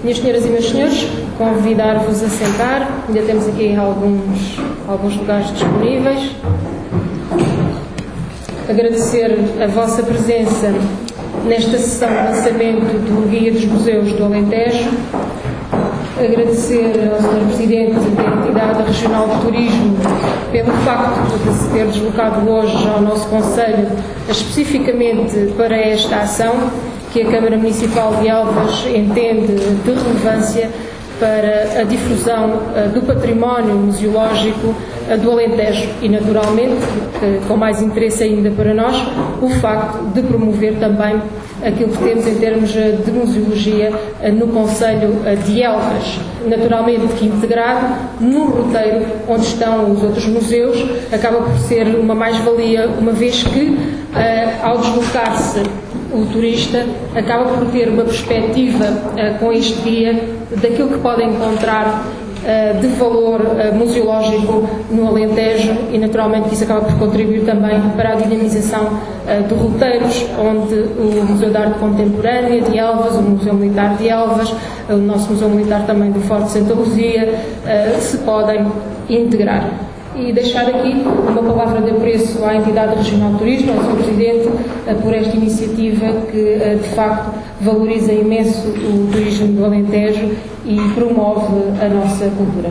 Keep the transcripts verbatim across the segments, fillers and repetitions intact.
Minhas senhoras e meus senhores, convidar-vos a sentar. Ainda temos aqui alguns, alguns lugares disponíveis. Agradecer a vossa presença nesta sessão de lançamento do Guia dos Museus do Alentejo. Agradecer ao senhor Presidente da Entidade Regional de Turismo pelo facto de se ter deslocado hoje ao nosso Conselho especificamente para esta ação que a Câmara Municipal de Elvas entende de relevância para a difusão uh, do património museológico uh, do Alentejo e, naturalmente, uh, com mais interesse ainda para nós, o facto de promover também aquilo que temos em termos uh, de museologia uh, no Concelho uh, de Elvas, naturalmente que integrado no roteiro onde estão os outros museus, acaba por ser uma mais-valia, uma vez que, uh, ao deslocar-se o turista, acaba por ter uma perspectiva uh, com este guia daquilo que pode encontrar uh, de valor uh, museológico no Alentejo e, naturalmente, isso acaba por contribuir também para a dinamização uh, de roteiros, onde o Museu de Arte Contemporânea de Elvas, o Museu Militar de Elvas, uh, o nosso Museu Militar também do Forte de Santa Luzia, uh, se podem integrar. E deixar aqui uma palavra de apreço à Entidade Regional de Turismo, ao senhor Presidente, por esta iniciativa que, de facto, valoriza imenso o turismo do Alentejo e promove a nossa cultura.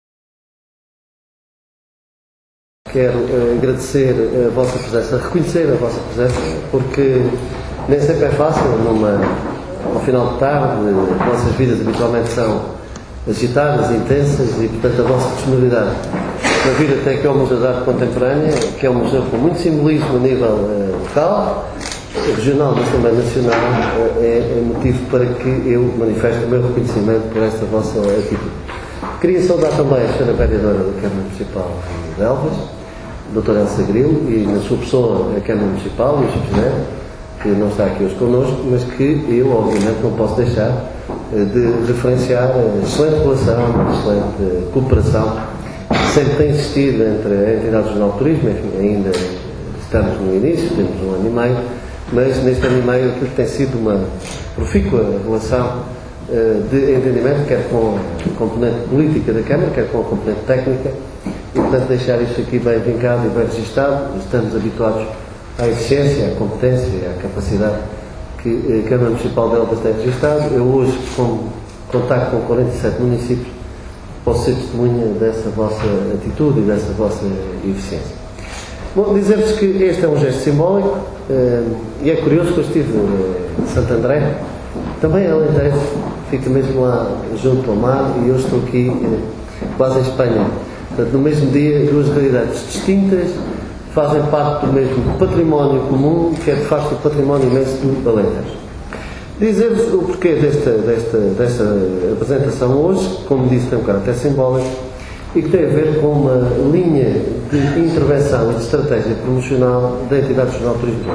Quero uh, agradecer a vossa presença, reconhecer a vossa presença, porque nem sempre é fácil, numa, ao final de tarde, as nossas vidas habitualmente são agitadas, intensas e, portanto, a vossa disponibilidade na vida até que é o Museu de Arte Contemporânea, que é um museu com muito simbolismo a nível uh, local, regional, mas também nacional, uh, é, é motivo para que eu manifeste o meu reconhecimento por esta vossa atitude. Queria saudar também a senhora Vereadora da Câmara Municipal de Elvas, a doutora Elsa Grilo, e na sua pessoa a Câmara Municipal, o senhor Presidente, que não está aqui hoje connosco, mas que eu, obviamente, não posso deixar uh, de referenciar a excelente relação, a excelente cooperação sempre tem existido entre a Entidade Regional de Turismo, enfim, ainda estamos no início, temos um ano e meio, mas neste ano e meio aquilo tem sido uma profícua relação uh, de entendimento, quer com a componente política da Câmara, quer com a componente técnica, e portanto deixar isto aqui bem vincado e bem registado. Estamos habituados à eficiência, à competência e à capacidade que a Câmara Municipal de Elvas tem registado. Eu hoje, com contacto com quarenta e sete municípios, posso ser testemunha dessa vossa atitude e dessa vossa eficiência. Bom, dizer-vos que este é um gesto simbólico uh, e é curioso que eu estive em Santo André, também é Alentejo, fica mesmo lá junto ao mar, e eu estou aqui uh, quase em Espanha. Portanto, no mesmo dia, duas realidades distintas fazem parte do mesmo património comum, que é de facto o património imenso do Alentejo. Dizer-vos o porquê desta, desta, desta apresentação hoje, como disse, tem um caráter simbólico e que tem a ver com uma linha de intervenção e de estratégia promocional da Entidade Regional de Turismo.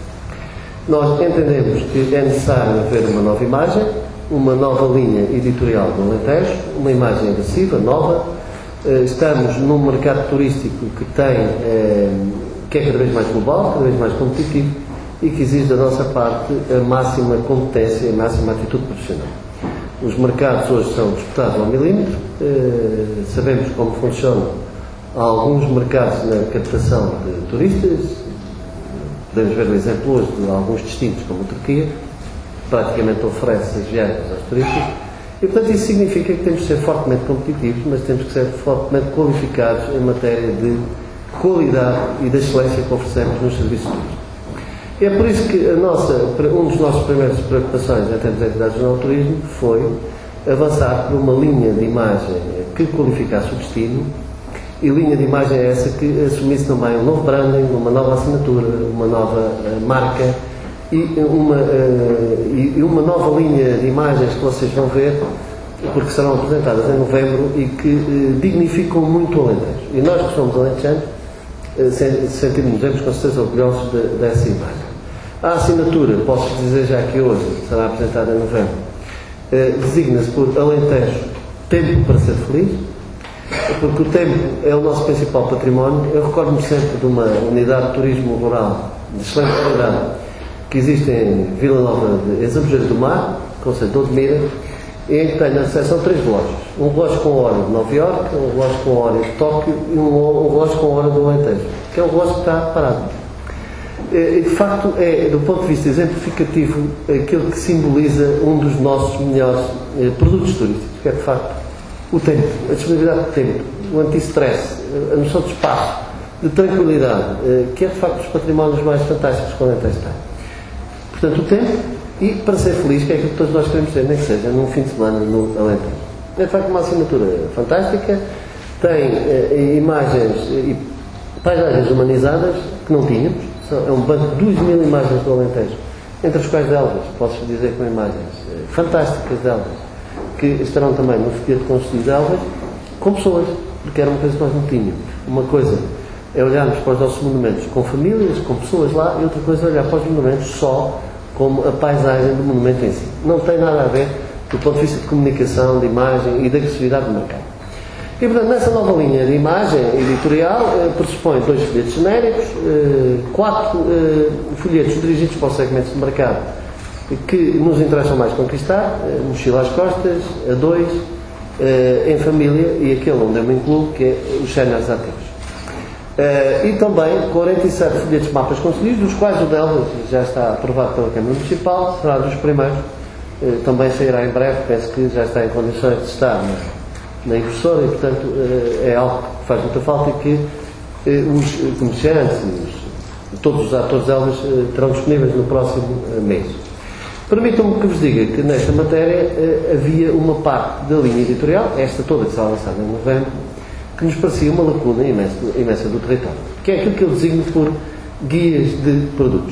Nós entendemos que é necessário haver uma nova imagem, uma nova linha editorial do Alentejo, uma imagem agressiva, nova. Estamos num mercado turístico que tem, que é cada vez mais global, cada vez mais competitivo, e que exige da nossa parte a máxima competência e a máxima atitude profissional. Os mercados hoje são disputados ao milímetro, eh, sabemos como funcionam alguns mercados na captação de turistas, podemos ver o exemplo hoje de alguns destinos como a Turquia, praticamente oferece as viagens aos turistas, e portanto isso significa que temos de ser fortemente competitivos, mas temos que ser fortemente qualificados em matéria de qualidade e da excelência que oferecemos nos serviços turísticos. E é por isso que a nossa, um dos nossos primeiras preocupações em termos de Entidade Regional de Turismo foi avançar por uma linha de imagem que qualificasse o destino, e linha de imagem é essa que assumisse também um novo branding, uma nova assinatura, uma nova uh, marca e uma, uh, e uma nova linha de imagens que vocês vão ver, porque serão apresentadas em novembro e que uh, dignificam muito o Alentejo. E nós que somos alentejanos uh, sentimos-nos com certeza orgulhosos de, dessa imagem. A assinatura, posso dizer já que hoje será apresentada em novembro, eh, designa-se por Alentejo Tempo para Ser Feliz, porque o tempo é o nosso principal património. Eu recordo-me sempre de uma unidade de turismo rural de excelente qualidade que existe em Vila Nova de Exabujeiro do Mar, Concelho de Odmira, em que tenho na recepção três relógios. Um relógio com a hora de Nova Iorque, um relógio com a hora de Tóquio e um, um relógio com a hora do Alentejo, que é um relógio que está parado. E, de facto, é, do ponto de vista exemplificativo, aquilo que simboliza um dos nossos melhores eh, produtos turísticos, que é, de facto, o tempo, a disponibilidade de tempo, o anti-stress, a noção de espaço, de tranquilidade, eh, que é, de facto, dos patrimónios mais fantásticos que o Alentejo tem. Portanto, o tempo, e para ser feliz, que é aquilo que todos nós queremos ser, nem que seja num fim de semana no Alentejo. É, de facto, uma assinatura fantástica, tem eh, imagens e paisagens humanizadas que não tínhamos. É um banco de duas mil imagens do Alentejo, entre as quais delas, posso dizer com imagens eh, fantásticas delas, que estarão também no folheto com estudo delas, com pessoas, porque era uma coisa que nós não tínhamos. Uma coisa é olharmos para os nossos monumentos com famílias, com pessoas lá, e outra coisa é olhar para os monumentos só como a paisagem do monumento em si. Não tem nada a ver do ponto de vista de comunicação, de imagem e de agressividade do mercado. E, portanto, nessa nova linha de imagem editorial, eh, pressupõe dois folhetos genéricos, eh, quatro eh, folhetos dirigidos para os segmentos de mercado que nos interessam mais conquistar, eh, mochila às costas, a dois, eh, em família, e aquele onde eu me incluo, que é os séniores ativos. Eh, e também quarenta e sete folhetos mapas concedidos, dos quais o delas já está aprovado pela Câmara Municipal, será dos primeiros, eh, também sairá em breve, penso que já está em condições de estar na na impressora e, portanto, é algo que faz muita falta e que os comerciantes, todos os atores delas terão disponíveis no próximo mês. Permitam-me que vos diga que nesta matéria havia uma parte da linha editorial, esta toda que será lançada em novembro, que nos parecia uma lacuna imensa, imensa do território, que é aquilo que eu designo por guias de produtos.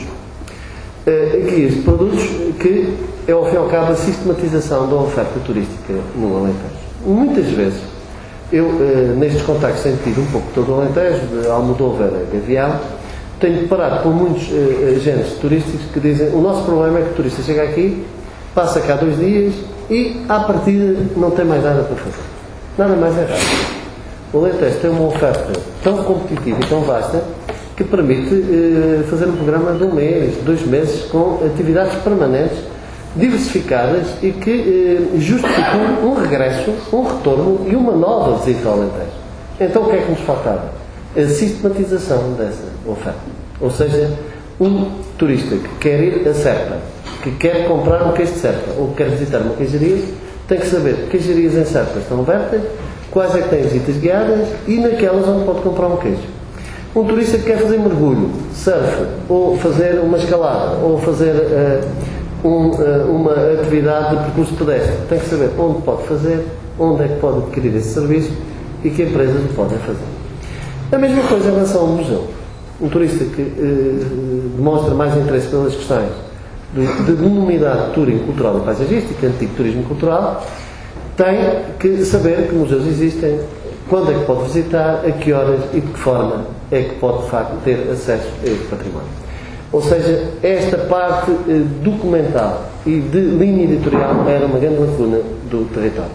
Guias de produtos que é, ao fim e ao cabo, a sistematização da oferta turística no Alentejo. Muitas vezes, eu, eh, nestes contactos tenho tido um pouco todo o Alentejo, de Almodóvar a Gavião, tenho deparado com muitos eh, agentes turísticos que dizem o nosso problema é que o turista chega aqui, passa cá dois dias e, à partida, não tem mais nada para fazer. Nada mais é raro. O Alentejo tem uma oferta tão competitiva e tão vasta que permite eh, fazer um programa de um mês, dois meses, com atividades permanentes, diversificadas e que eh, justificam um regresso, um retorno e uma nova visita ao Alentejo. Então o que é que nos faltava? A sistematização dessa oferta. Ou seja, um turista que quer ir a Serpa, que quer comprar um queijo de Serpa ou que quer visitar uma queijaria, tem que saber que queijarias em Serpa estão abertas, quais é que têm visitas guiadas e naquelas onde pode comprar um queijo. Um turista que quer fazer mergulho, surf, ou fazer uma escalada, ou fazer uh, Um, uma atividade de percurso pedestre. Tem que saber onde pode fazer, onde é que pode adquirir esse serviço e que empresas o podem fazer. A mesma coisa em relação ao museu. Um turista que eh, demonstra mais interesse pelas questões de, de denominidade turismo cultural e paisagística, antigo turismo cultural, tem que saber que museus existem, quando é que pode visitar, a que horas e de que forma é que pode, de facto, ter acesso a este património. Ou seja, esta parte eh, documental e de linha editorial era uma grande lacuna do território.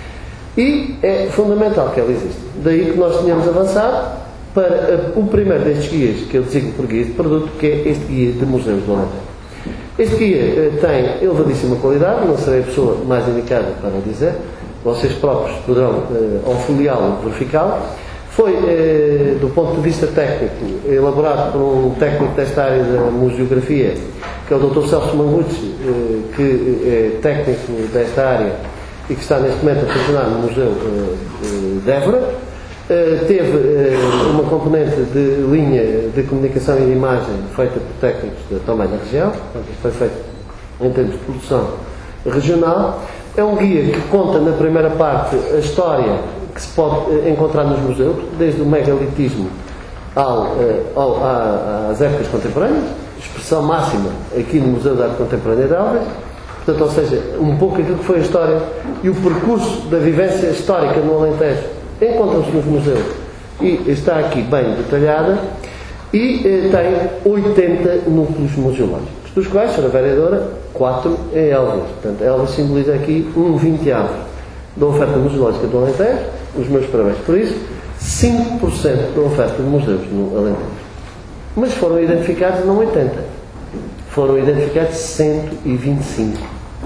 E é fundamental que ela exista. Daí que nós tínhamos avançado para a, o primeiro destes guias, que eu designo por guia de produto, que é este guia de museus do Alentejo. Este guia eh, tem elevadíssima qualidade, não serei a pessoa mais indicada para dizer, vocês próprios poderão, eh, ao folheá-lo, verificá-lo. Foi, eh, do ponto de vista técnico, elaborado por um técnico desta área da museografia, que é o doutor Celso Mangucci, eh, que é técnico desta área e que está neste momento a funcionar no Museu eh, de Évora. Eh, teve eh, uma componente de linha de comunicação e de imagem feita por técnicos também da região, portanto, isto foi feito em termos de produção regional. É um guia que conta na primeira parte a história que se pode encontrar nos museus, desde o megalitismo ao, ao, às épocas contemporâneas, expressão máxima aqui no Museu de Arte Contemporânea de Elvas, portanto, ou seja, um pouco aquilo que foi a história e o percurso da vivência histórica no Alentejo encontram-se nos museus e está aqui bem detalhada e eh, tem oitenta núcleos museológicos, dos quais, senhora Vereadora, quatro em Elvas. Portanto, Elvas simboliza aqui um vinteavo da oferta museológica do Alentejo. Os meus parabéns por isso. cinco por cento da oferta de museus no Alentejo. Mas foram identificados não oitenta. Foram identificados cento e vinte e cinco.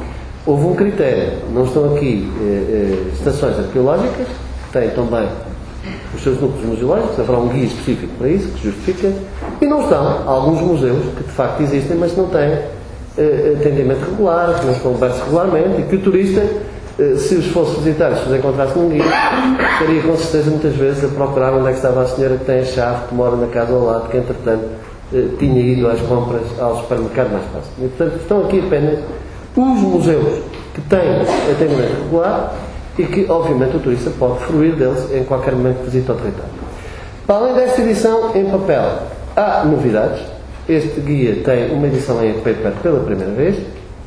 houve um critério. Não estão aqui eh, eh, estações arqueológicas, têm também os seus núcleos museológicos, haverá um guia específico para isso, que justifica, e não estão alguns museus que de facto existem, mas que não têm eh, atendimento regular, que não estão abertos regularmente, e que o turista, eh, se os fosse visitar, se os encontrasse num guia, estaria com certeza muitas vezes a procurar onde é que estava a senhora que tem a chave, que mora na casa ao lado, que entretanto eh, tinha ido às compras ao supermercado mais próximo. E portanto estão aqui apenas os museus que têm atendimento regular e que, obviamente, o turista pode fruir deles em qualquer momento que visite ao território. Para além desta edição em papel, há novidades. Este guia tem uma edição em paper pela primeira vez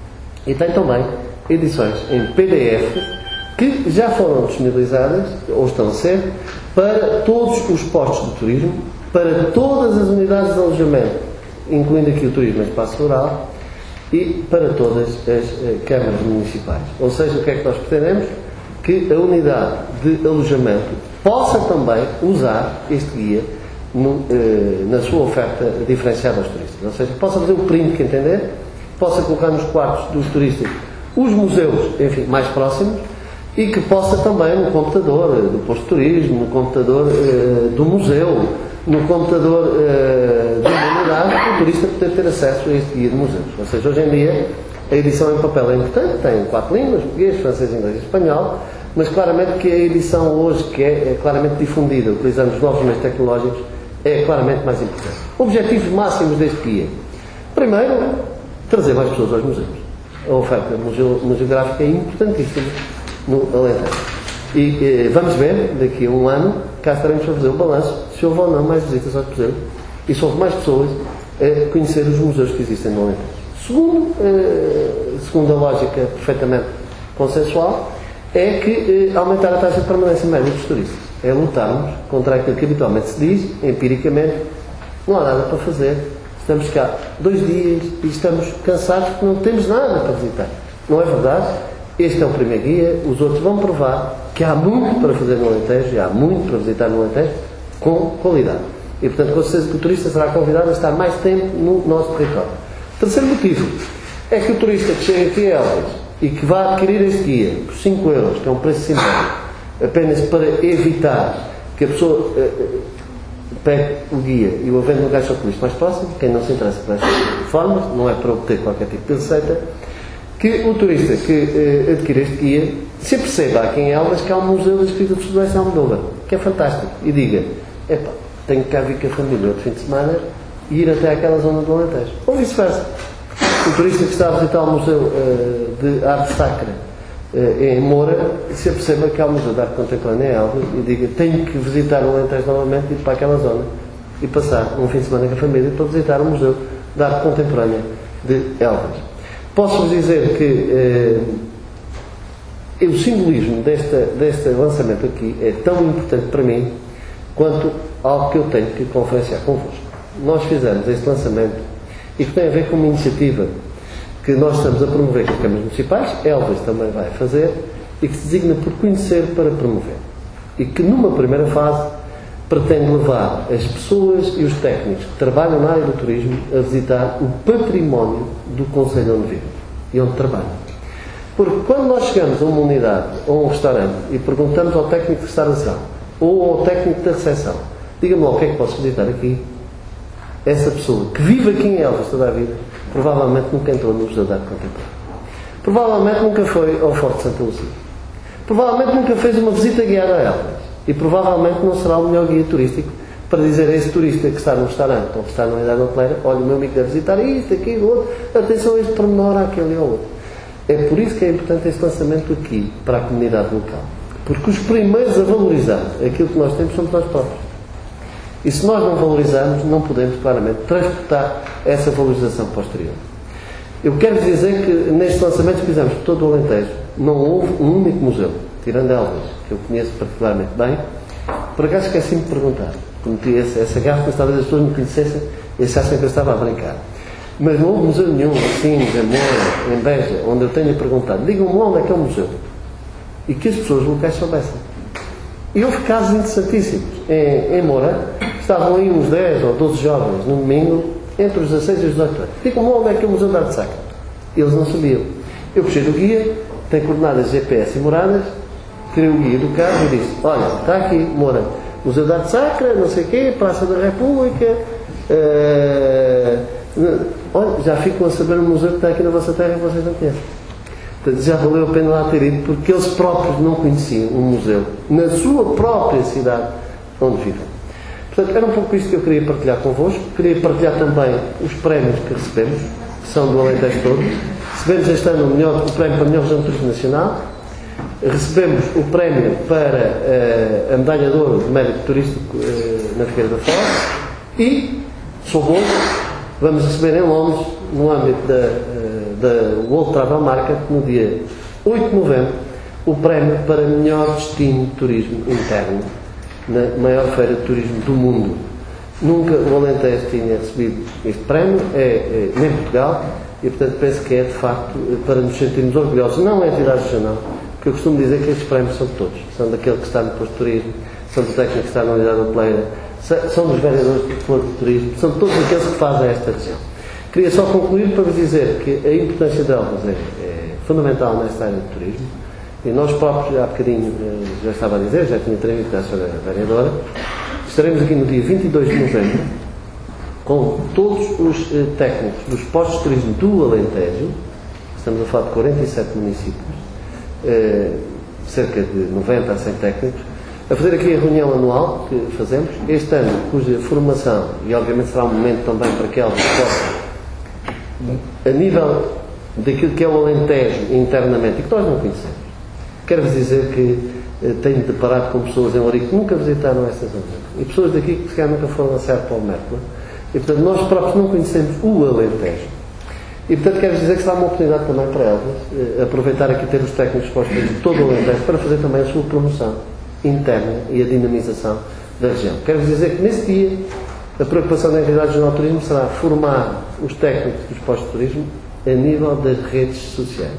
e tem também edições em P D F que já foram disponibilizadas, ou estão a ser, para todos os postos de turismo, para todas as unidades de alojamento, incluindo aqui o turismo em espaço rural, e para todas as eh, câmaras municipais. Ou seja, o que é que nós pretendemos? Que a unidade de alojamento possa também usar este guia no, eh, na sua oferta diferenciada aos turistas. Ou seja, possa fazer o print que entender, possa colocar nos quartos dos turistas os museus, enfim, mais próximos, e que possa também no computador eh, do posto de turismo, no computador eh, do museu, no computador eh, de uma unidade, o turista poder ter acesso a este guia de museus. Ou seja, hoje em dia a edição em papel é importante, tem quatro línguas, português, francês, inglês e espanhol, mas claramente que a edição hoje, que é, é claramente difundida, utilizando os novos meios tecnológicos, é claramente mais importante. Objetivos máximos deste guia. Primeiro, trazer mais pessoas aos museus. A oferta museo, museográfica é importantíssima no Alentejo. E eh, vamos ver, daqui a um ano, cá estaremos a fazer o balanço, se houve ou não mais visitas aos museus e se houve mais pessoas a conhecer os museus que existem no Alentejo. Segundo, eh, segundo a lógica perfeitamente consensual, é que eh, aumentar a taxa de permanência média dos turistas. É lutarmos contra aquilo que habitualmente se diz, empiricamente, não há nada para fazer, estamos cá dois dias e estamos cansados porque não temos nada para visitar. Não é verdade? Este é o primeiro guia, os outros vão provar que há muito para fazer no Alentejo, e há muito para visitar no Alentejo, com qualidade. E, portanto, com certeza que o turista será convidado a estar mais tempo no nosso território. Terceiro motivo é que o turista que chega aqui a Elvas e que vai adquirir este guia por cinco euros, que é um preço simbólico, apenas para evitar que a pessoa uh, pegue o guia e o vende no caixa turista mais próximo, quem não se interessa por estas formas, não é para obter qualquer tipo de receita, que o turista que uh, adquire este guia se perceba aqui em Elvas que há um museu da escrita de José Almodóvar, que é fantástico, e diga, epá, tenho que cá vir com a família outro fim de semana e ir até aquela zona do Alentejo. Ou vice-versa. O turista que está a visitar o Museu uh, de Arte Sacra uh, em Moura, se aperceba que há o Museu de Arte Contemporânea em Elvas e diga, tenho que visitar o Alentejo novamente e ir para aquela zona e passar um fim de semana com a família para visitar o Museu de Arte Contemporânea de Elvas. Posso-vos dizer que uh, o simbolismo desta, deste lançamento aqui é tão importante para mim quanto algo que eu tenho que conferenciar convosco. Nós fizemos este lançamento e que tem a ver com uma iniciativa que nós estamos a promover com as câmaras municipais, Elvas também vai fazer, e que se designa por conhecer para promover. E que numa primeira fase pretende levar as pessoas e os técnicos que trabalham na área do turismo a visitar o património do concelho onde vivem e onde trabalham. Porque quando nós chegamos a uma unidade ou a um restaurante e perguntamos ao técnico de restauração ou ao técnico da recepção, diga-me lá o que é que posso visitar aqui, essa pessoa que vive aqui em Elvas toda a vida provavelmente nunca entrou no Museu de Arte Contemporânea, provavelmente nunca foi ao Forte de Santa Luzia, provavelmente nunca fez uma visita guiada a Elvas e provavelmente não será o melhor guia turístico para dizer a esse turista que está no restaurante ou que está na unidade hoteleira, olha, o meu amigo deve visitar isto, aquilo, outro, atenção a este pormenor, àquele ou outro. É por isso que é importante este lançamento aqui para a comunidade local, porque os primeiros a valorizar aquilo que nós temos somos nós próprios. E se nós não valorizarmos, não podemos claramente transportar essa valorização posterior. Eu quero dizer que nestes lançamentos que fizemos por todo o Alentejo, não houve um único museu, tirando Elvas, que eu conheço particularmente bem. Por acaso esqueci-me de perguntar, cometi essa, essa gafe, mas talvez as pessoas me conhecessem e achassem que eu estava a brincar. Mas não houve museu nenhum, assim, em Moura, em Beja, onde eu tenha perguntado, digam-me onde é que é o museu, e que as pessoas locais soubessem. E houve casos interessantíssimos. Em, em Moura, estavam aí uns dez ou doze jovens, no domingo, entre os dezasseis e os dezoito anos. Digam-me onde é que é o Museu de Arte Sacra. Eles não sabiam. Eu puxei do guia, tem coordenadas G P S e moradas, tirei o guia do carro e disse, olha, está aqui, Moura, Museu de Arte Sacra, não sei o quê, Praça da República, uh, olha, já ficam a saber o museu que está aqui na vossa terra e vocês não conhecem. Portanto, já valeu a pena lá ter ido, porque eles próprios não conheciam um museu na sua própria cidade onde vivem. Portanto, era um pouco isto que eu queria partilhar convosco. Queria partilhar também os prémios que recebemos, que são do Alentejo todo. Recebemos este ano o, melhor, o prémio para a melhor região de turismo nacional. Recebemos o prémio para uh, a medalha de ouro de mérito turístico uh, na Figueira da Foz. E, sou bom, vamos receber em Londres, no âmbito da, uh, da World Travel Market, no dia oito de novembro, o prémio para melhor destino de turismo interno na maior feira de turismo do mundo. Nunca o Alentejo tinha recebido este prémio, é, é, nem Portugal, e portanto penso que é de facto para nos sentirmos orgulhosos. Não é atividade regional, porque eu costumo dizer que estes prémios são de todos. São daquele que está no posto de turismo, são do técnico que está na unidade hoteleira, são dos vereadores do posto de turismo, são todos aqueles que fazem esta região. Queria só concluir para vos dizer que a importância de Elvas é, é fundamental nesta área de turismo. E nós próprios, há bocadinho, já estava a dizer, já tinha transmitido à senhora vereadora, estaremos aqui no dia vinte e dois de novembro com todos os eh, técnicos dos postos de turismo do Alentejo, estamos a falar de quarenta e sete municípios, eh, cerca de noventa a cem técnicos, a fazer aqui a reunião anual que fazemos, este ano, cuja formação, e obviamente será um momento também para que elas possam, a nível daquilo que é o Alentejo internamente, e que nós não conhecemos. Quero-vos dizer que eh, tenho deparado com pessoas em Ourique que nunca visitaram esta zona. E pessoas daqui que se calhar nunca foram a Serra para o Mértola. E portanto nós próprios não conhecemos o Alentejo. E portanto quero-vos dizer que será uma oportunidade também para elas eh, aproveitar aqui ter os técnicos postos de todo o Alentejo para fazer também a sua promoção interna e a dinamização da região. Quero-vos dizer que nesse dia a preocupação da Entidade Regional de Turismo será formar os técnicos dos postos de turismo a nível das redes sociais.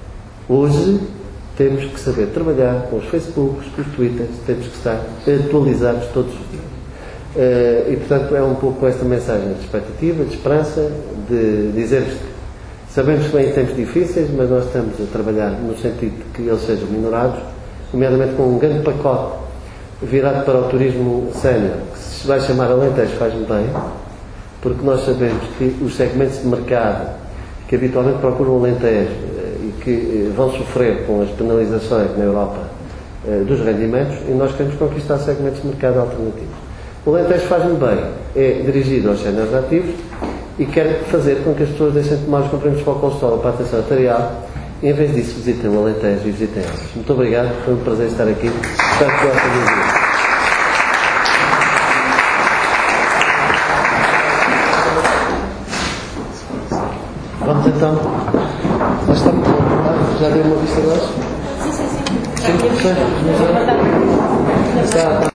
Hoje temos que saber trabalhar com os Facebooks, com os Twitters, temos que estar atualizados todos os dias. Uh, e, portanto, é um pouco com esta mensagem de expectativa, de esperança, de dizer-vos que sabemos que vêm tempos difíceis, mas nós estamos a trabalhar no sentido de que eles sejam minorados, nomeadamente com um grande pacote virado para o turismo sénior, que se vai chamar Alentejo Faz-me Bem, porque nós sabemos que os segmentos de mercado que habitualmente procuram o Alentejo e que vão sofrer com as penalizações na Europa eh, dos rendimentos, e nós queremos conquistar segmentos de mercado alternativos. O Alentejo Faz-me Bem é dirigido aos séniores ativos e quer fazer com que as pessoas deixem de tomar os comprimidos para o colesterol, para a atenção arterial, e em vez disso visitem o Alentejo e visitem elas. Muito obrigado, foi um prazer estar aqui. Espero que gostem do dia. Vamos então. Nós estamos já deu uma vista de olhos? Sim, sim, sim. Sim, sim. Está.